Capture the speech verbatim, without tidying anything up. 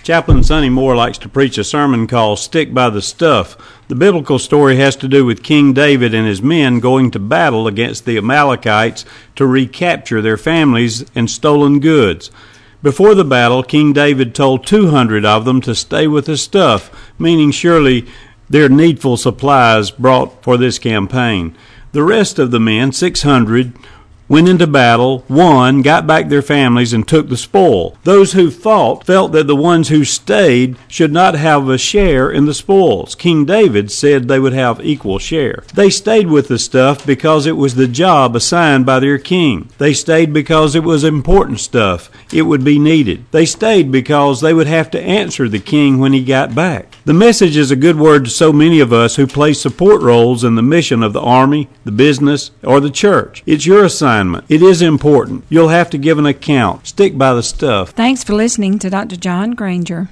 Chaplain Sonny Moore likes to preach a sermon called Stick by the Stuff. The biblical story has to do with King David and his men going to battle against the Amalekites to recapture their families and stolen goods. Before the battle, King David told two hundred of them to stay with the stuff, meaning surely their needful supplies brought for this campaign. The rest of the men, six hundred, went into battle, won, got back their families, and took the spoil. Those who fought felt that the ones who stayed should not have a share in the spoils. King David said they would have equal share. They stayed with the stuff because it was the job assigned by their king. They stayed because it was important stuff. It would be needed. They stayed because they would have to answer the king when he got back. The message is a good word to so many of us who play support roles in the mission of the army, the business, or the church. It's your assignment. It is important. You'll have to give an account. Stick by the stuff. Thanks for listening to Doctor John Granger.